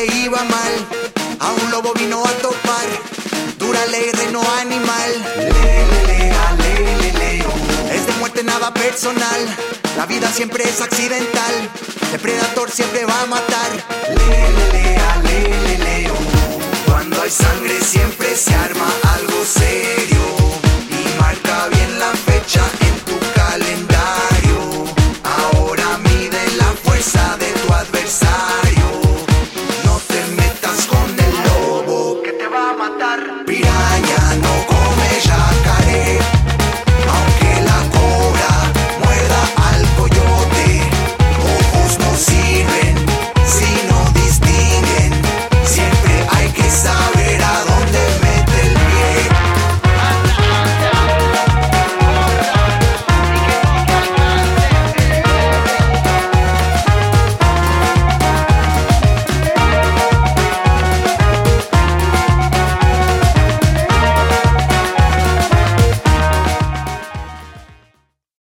le iba mal, a un lobo vino a topar. Dura ley, reino animal. Es de muerte nada personal. La vida siempre es accidental. Depredador siempre va a matar. Cuando hay sangre siempre se arma algo serio.